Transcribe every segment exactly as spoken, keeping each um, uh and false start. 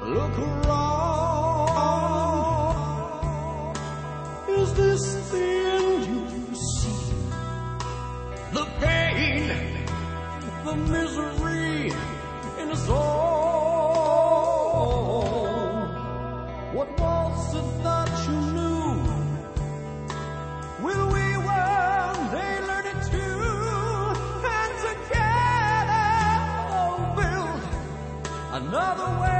Look around. Is this the end you see? The pain, the misery in us all. What was it that you knew? Will we one day learn it too? And together build another way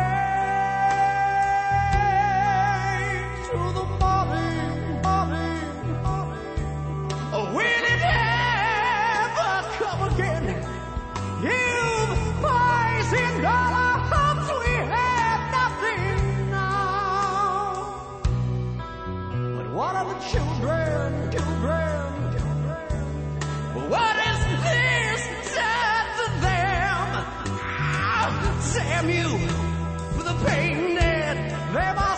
to the morning, morning, morning. Will it ever come again? You've poisoned all our hopes. We have nothing now. But what are the children, children, children? What is this done to them? Ah, damn you for the pain that they must